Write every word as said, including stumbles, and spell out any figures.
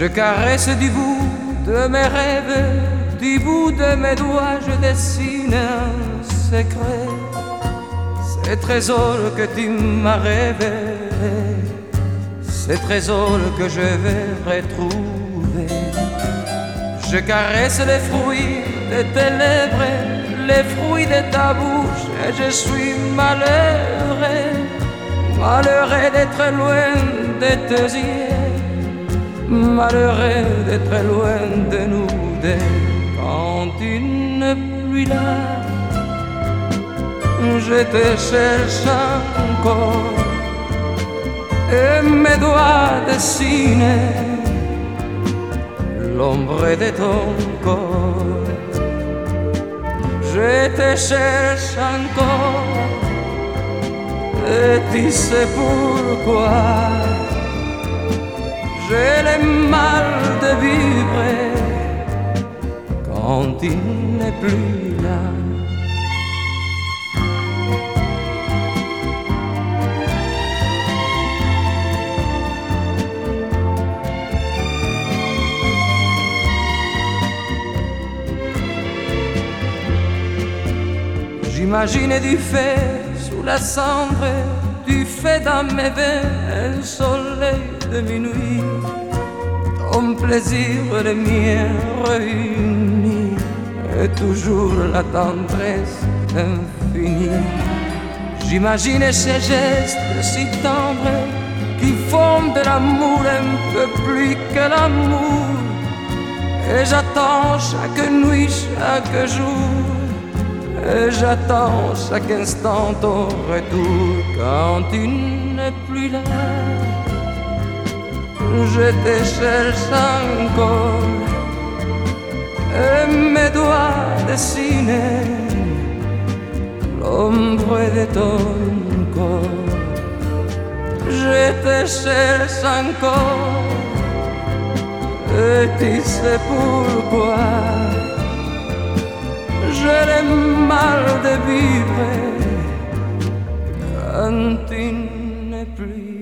Je caresse du bout de mes rêves, du bout de mes doigts, je dessine un secret. Ces trésors que tu m'as révélés, ces trésors que je vais retrouver. Je caresse les fruits de tes lèvres, les fruits de ta bouche, et je suis malheureux, malheureux d'être loin de tes yeux, malheureux d'être loin de nous deux. Quand tu n'es plus là, je te cherche encore, et mes doigts dessinent l'ombre de ton corps. Je te cherche encore, et tu sais pourquoi. J'ai le mal de vivre quand tu n'es plus là. J'imagine du feu sous la cendre, du feu dans mes veines, un soleil de minuit, ton plaisir et le mien réunis, et toujours la tendresse infinie. J'imagine ces gestes si tendres qui font de l'amour un peu plus que l'amour, et j'attends chaque nuit, chaque jour, et j'attends chaque instant ton retour. Quand tu n'es plus là, je te cherche encore, et mes doigts dessinent l'ombre de ton corps. Je te cherche encore, et tu sais pourquoi. J'ai le mal de vivre quand tu n'es plus